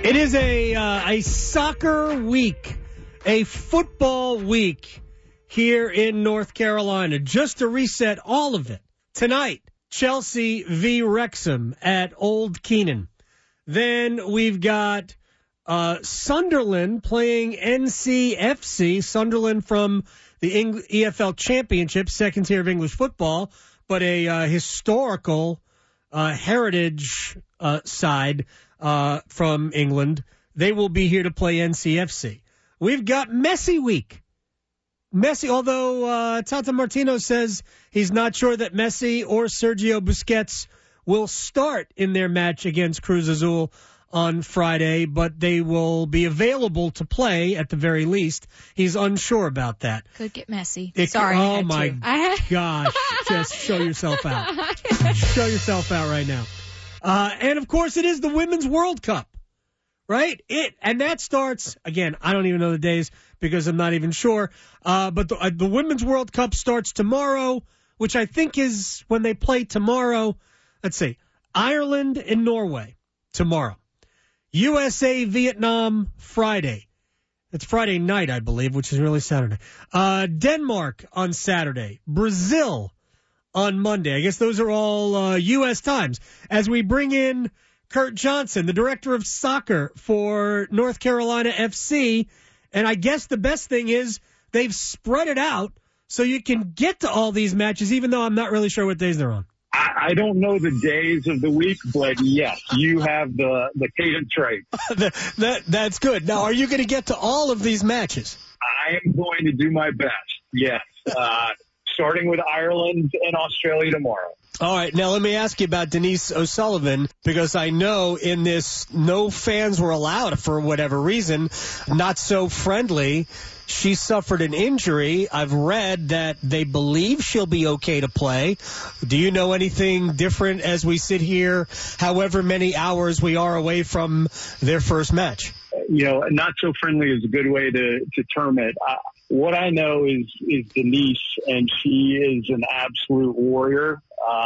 It is a soccer week, a football week here in North Carolina. Just to reset all of it. Tonight, Chelsea v. Wrexham at Old Keenan. Then we've got Sunderland playing NCFC. Sunderland from the EFL Championship, second tier of English football, but a historical heritage side from England. They will be here to play NCFC. We've got Messi week. Messi, although Tata Martino says he's not sure that Messi or Sergio Busquets will start in their match against Cruz Azul on Friday, but they will be available to play at the very least. He's unsure about that. Could get messy. Oh, my gosh. Just show yourself out. Show yourself out right now. And, of course, it is the Women's World Cup, right? And that starts, again, I don't even know the days because I'm not even sure. But the Women's World Cup starts tomorrow, which I think is when they play tomorrow. Let's see. Ireland and Norway tomorrow. USA, Vietnam, Friday. It's Friday night, I believe, which is really Saturday. Denmark on Saturday. Brazil on Monday. I guess those are all U.S. times. As we bring in Kurt Johnson, the director of soccer for North Carolina FC. And I guess the best thing is they've spread it out so you can get to all these matches, even though I'm not really sure what days they're on. I don't know the days of the week, but yes, you have the cadence right. That's good. Now, are you going to get to all of these matches? I am going to do my best, yes. Starting with Ireland and Australia tomorrow. All right. Now, let me ask you about Denise O'Sullivan, because I know in this no fans were allowed for whatever reason, not so friendly. She suffered an injury. I've read that they believe she'll be okay to play. Do you know anything different as we sit here, however many hours we are away from their first match? Not so friendly is a good way to term it. What I know is Denise, and she is an absolute warrior.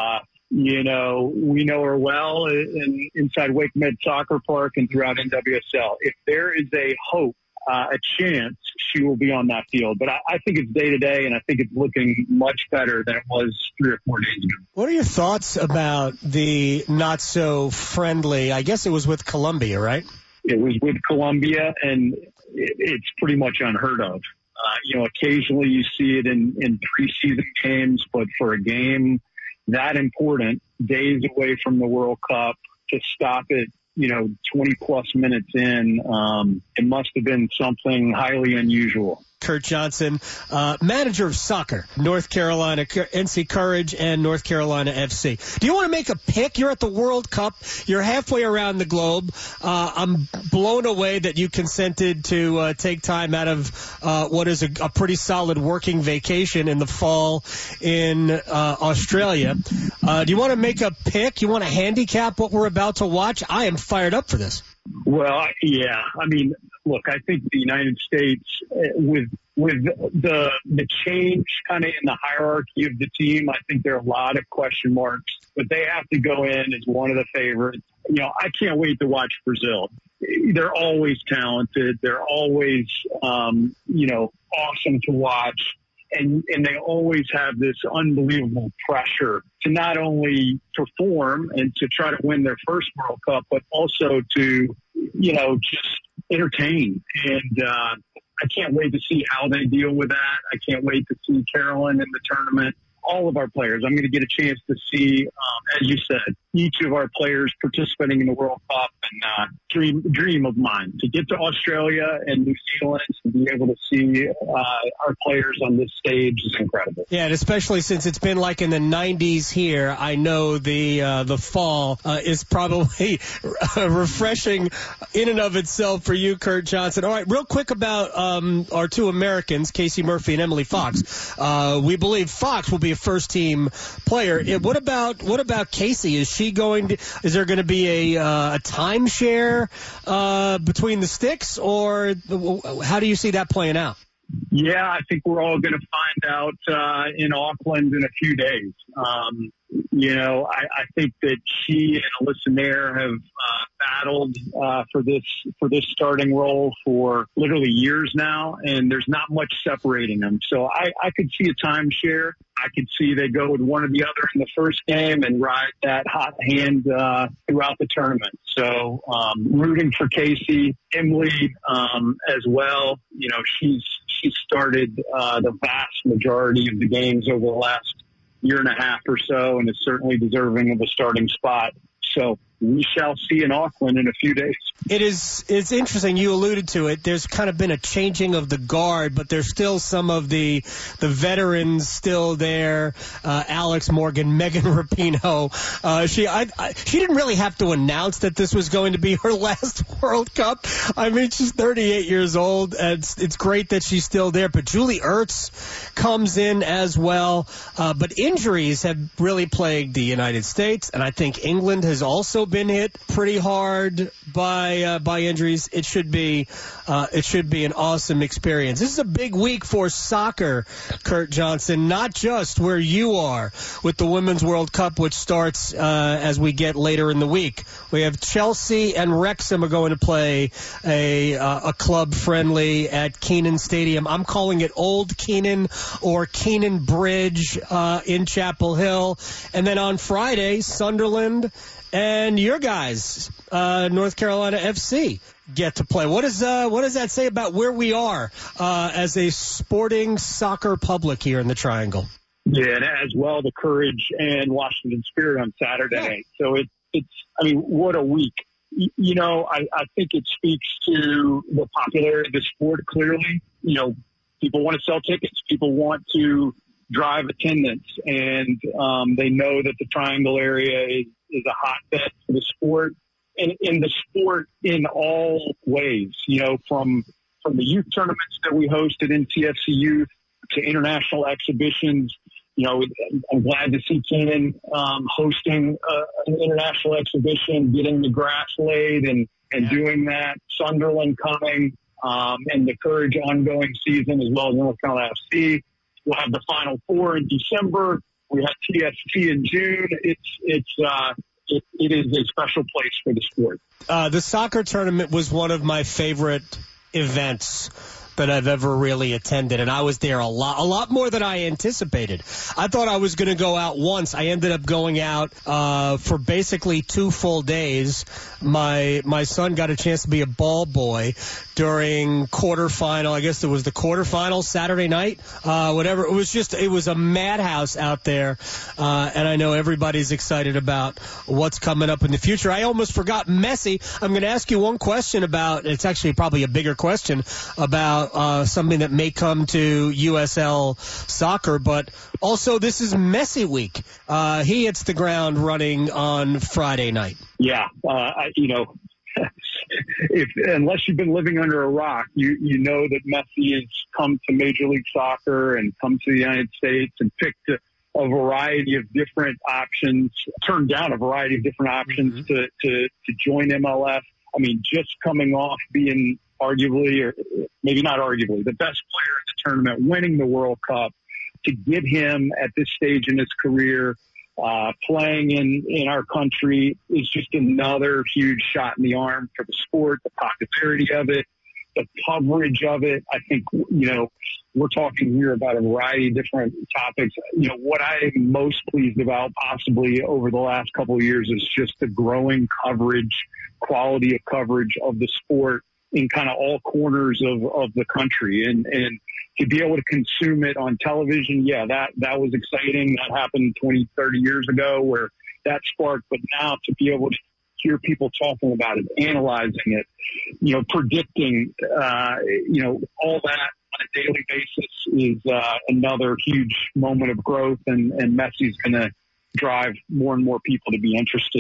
We know her well inside Wake Med Soccer Park and throughout NWSL. If there is a hope, a chance, she will be on that field. But I think it's day to day, and I think it's looking much better than it was 3 or 4 days ago. What are your thoughts about the not so friendly? I guess it was with Colombia, right? It was with Colombia, and it's pretty much unheard of. Occasionally you see it in preseason games, but for a game that important, days away from the World Cup, to stop it, 20 plus minutes in, it must have been something highly unusual. Kurt Johnson, manager of soccer, North Carolina, NC Courage and North Carolina FC. Do you want to make a pick? You're at the World Cup. You're halfway around the globe. I'm blown away that you consented to take time out of what is a pretty solid working vacation in the fall in Australia. Do you want to make a pick? You want to handicap what we're about to watch? I am fired up for this. Well, yeah. I mean, look, I think the United States, with the change kind of in the hierarchy of the team, I think there are a lot of question marks, but they have to go in as one of the favorites. I can't wait to watch Brazil. They're always talented. They're always, awesome to watch. And they always have this unbelievable pressure to not only perform and to try to win their first World Cup, but also to, just entertain. And I can't wait to see how they deal with that. I can't wait to see Carolyn in the tournament. All of our players. I'm going to get a chance to see, as you said, each of our players participating in the World Cup, and dream of mine to get to Australia and New Zealand and be able to see our players on this stage is incredible. Yeah, and especially since it's been like in the 90s here, I know the fall is probably refreshing in and of itself for you, Kurt Johnson. All right, real quick about our two Americans, Casey Murphy and Emily Fox. We believe Fox will be a first-team player. What about Casey? Is there going to be a timeshare between the sticks, or how do you see that playing out? Yeah, I think we're all going to find out in Auckland in a few days. I think that she and Alyssa Nair have battled for this starting role for literally years now, and there's not much separating them. So I could see a timeshare. I could see they go with one or the other in the first game and ride that hot hand throughout the tournament. So rooting for Casey, Emily as well. She started the vast majority of the games over the last year and a half or so, and is certainly deserving of a starting spot. So we shall see in Auckland in a few days. It's interesting. You alluded to it. There's kind of been a changing of the guard, but there's still some of the veterans still there. Alex Morgan, Megan Rapinoe. She didn't really have to announce that this was going to be her last World Cup. I mean, she's 38 years old. And it's great that she's still there. But Julie Ertz comes in as well. But injuries have really plagued the United States, and I think England has also been hit pretty hard by injuries. It should be an awesome experience. This is a big week for soccer, Kurt Johnson, not just where you are with the Women's World Cup, which starts as we get later in the week. We have Chelsea and Wrexham are going to play a club friendly at Keenan Stadium. I'm calling it Old Keenan or Keenan Bridge in Chapel Hill. And then on Friday, Sunderland and your guys, North Carolina FC, get to play. What does that say about where we are as a sporting soccer public here in the Triangle? Yeah, and as well the Courage and Washington Spirit on Saturday. Yeah. So what a week. I think it speaks to the popularity of the sport clearly. People want to sell tickets. People want to drive attendance, and they know that the Triangle area is a hotbed for the sport, and in the sport in all ways, from the youth tournaments that we host at NCFC Youth to international exhibitions. I'm glad to see Keenan hosting an international exhibition, getting the grass laid and doing that. Sunderland coming, and the Courage ongoing season, as well as North Carolina FC. We'll have the Final Four in December. We have TST in June. It is a special place for the sport. The soccer tournament was one of my favorite events that I've ever really attended, and I was there a lot more than I anticipated. I thought I was going to go out once. I ended up going out for basically 2 full days. My son got a chance to be a ball boy during quarterfinal. I guess it was the quarterfinal Saturday night, whatever. It was a madhouse out there, and I know everybody's excited about what's coming up in the future. I almost forgot Messi. I'm going to ask you one question about, it's actually probably a bigger question about something that may come to USL Soccer, but also this is Messi week. He hits the ground running on Friday night. Yeah, unless you've been living under a rock, you know that Messi has come to Major League Soccer and come to the United States and picked a variety of different options, turned down a variety of different options to join MLS. I mean, just coming off being arguably, or maybe not arguably, the best player in the tournament, winning the World Cup, to get him at this stage in his career, playing in our country is just another huge shot in the arm for the sport, the popularity of it, the coverage of it. I think, we're talking here about a variety of different topics. What I'm most pleased about possibly over the last couple of years is just the growing coverage, quality of coverage of the sport in kind of all corners of the country, and to be able to consume it on television. Yeah, that was exciting. That happened 20, 30 years ago where that sparked, but now to be able to hear people talking about it, analyzing it, predicting, all that on a daily basis is another huge moment of growth, and Messi's going to drive more and more people to be interested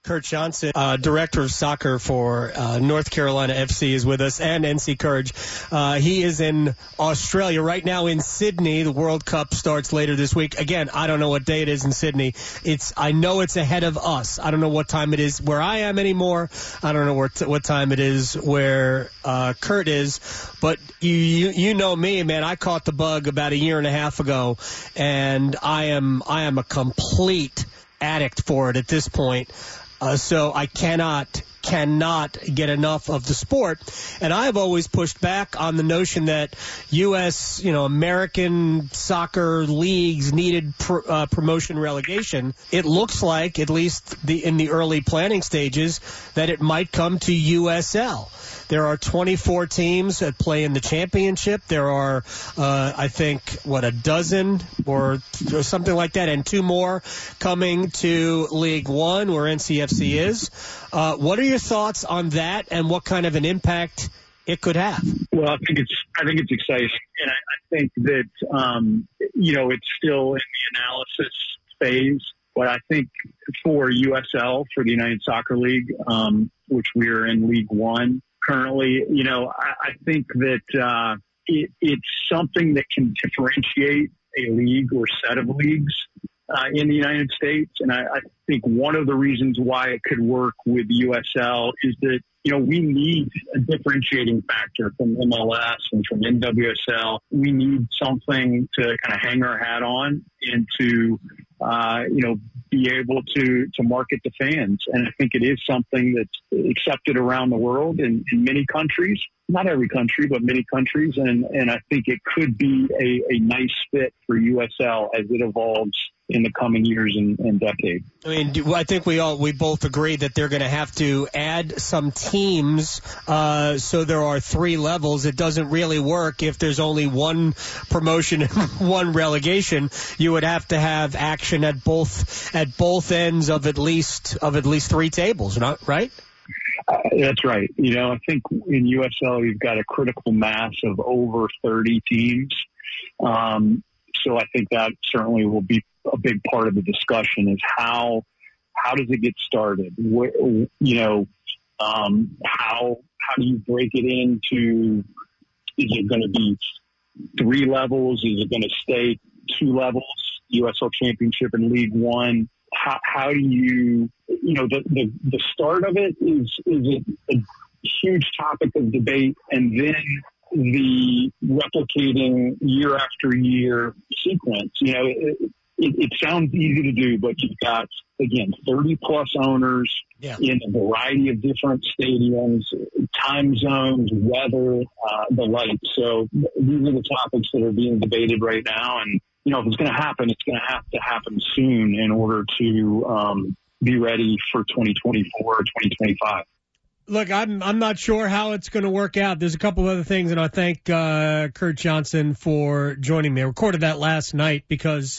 Kurt Johnson, director of soccer for North Carolina FC, is with us, and NC Courage. He is in Australia right now in Sydney. The World Cup starts later this week. Again, I don't know what day it is in Sydney. I know it's ahead of us. I don't know what time it is where I am anymore. I don't know what time it is where Kurt is. But you know me, man. I caught the bug about a year and a half ago, and I am a complete addict for it at this point. So I cannot get enough of the sport. And I've always pushed back on the notion that U.S., American soccer leagues needed promotion relegation. It looks like, at least in the early planning stages, that it might come to USL. There are 24 teams that play in the championship. There are, I think, a dozen or something like that, and 2 more coming to League One, where NCFC is. What are your thoughts on that, and what kind of an impact it could have? Well, I think it's exciting, and I think that it's still in the analysis phase. But I think for USL, for the United Soccer League, which we're in League One currently, I think that it's something that can differentiate a league or set of leagues in the United States. And I think one of the reasons why it could work with USL is that, we need a differentiating factor from MLS and from NWSL. We need something to kind of hang our hat on and to, be able to market to fans. And I think it is something that's accepted around the world in many countries, not every country, but many countries. And I think it could be a nice fit for USL as it evolves in the coming years and decades. I mean, I think we both agree that they're going to have to add some teams, so there are 3 levels. It doesn't really work if there's only one promotion and one relegation. You would have to have action at both ends of at least 3 tables, right? That's right. I think in USL you've got a critical mass of over 30 teams. So I think that certainly will be a big part of the discussion is how does it get started? How do you break it into, is it going to be 3 levels? Is it going to stay 2 levels, USL Championship and League One? How do you, the start of it is a huge topic of debate, and then the replicating year after year sequence. It sounds easy to do, but you've got, again, 30 plus owners in a variety of different stadiums, time zones, weather, the like. So these are the topics that are being debated right now. And, if it's going to happen, it's going to have to happen soon in order to be ready for 2024 or 2025. Look, I'm not sure how it's going to work out. There's a couple other things, and I thank Kurt Johnson for joining me. I recorded that last night because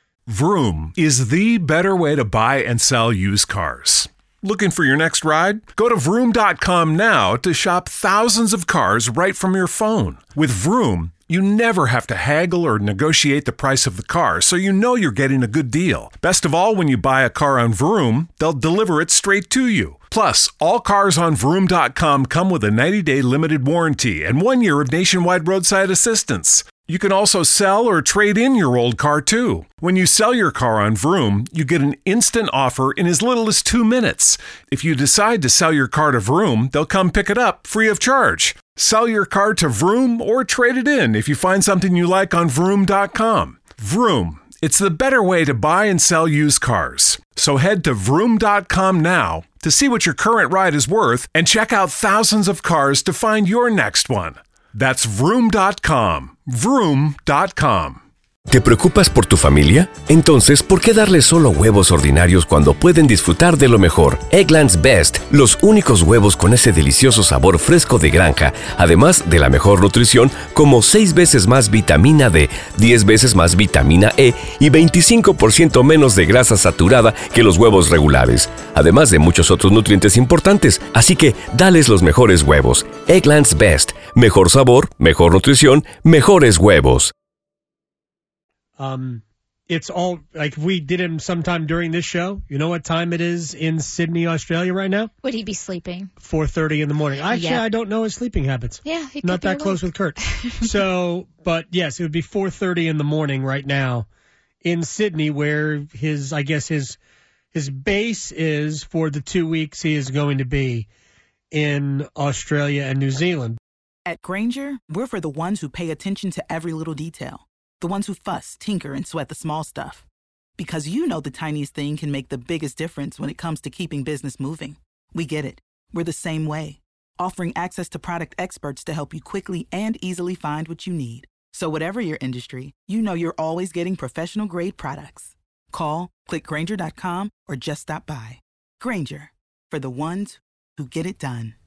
Vroom is the better way to buy and sell used cars. Looking for your next ride? Go to Vroom.com now to shop thousands of cars right from your phone. With Vroom, you never have to haggle or negotiate the price of the car, so you know you're getting a good deal. Best of all, when you buy a car on Vroom, they'll deliver it straight to you. Plus, all cars on Vroom.com come with a 90-day limited warranty and 1 year of nationwide roadside assistance. You can also sell or trade in your old car, too. When you sell your car on Vroom, you get an instant offer in as little as 2 minutes. If you decide to sell your car to Vroom, they'll come pick it up free of charge. Sell your car to Vroom or trade it in if you find something you like on Vroom.com. Vroom. It's the better way to buy and sell used cars. So head to Vroom.com now to see what your current ride is worth and check out thousands of cars to find your next one. That's Vroom.com. Vroom.com. ¿Te preocupas por tu familia? Entonces, ¿por qué darles solo huevos ordinarios cuando pueden disfrutar de lo mejor? Eggland's Best, los únicos huevos con ese delicioso sabor fresco de granja, además de la mejor nutrición, como 6 veces más vitamina D, 10 veces más vitamina E y 25% menos de grasa saturada que los huevos regulares, además de muchos otros nutrientes importantes. Así que, dales los mejores huevos. Eggland's Best, mejor sabor, mejor nutrición, mejores huevos. it's all like we did him sometime during this show. You know what time it is in Sydney, Australia right now? Would he be sleeping? 4:30 in the morning. Actually, Yeah. I don't know his sleeping habits. Yeah, he could Not be that close awake. with Kurt. So, but yes, it would be 4:30 in the morning right now in Sydney, where his base is for the 2 weeks he is going to be in Australia and New Zealand. At Grainger, we're for the ones who pay attention to every little detail. The ones who fuss, tinker, and sweat the small stuff. Because you know the tiniest thing can make the biggest difference when it comes to keeping business moving. We get it. We're the same way. Offering access to product experts to help you quickly and easily find what you need. So whatever your industry, you know you're always getting professional-grade products. Call, click Grainger.com, or just stop by. Grainger, for the ones who get it done.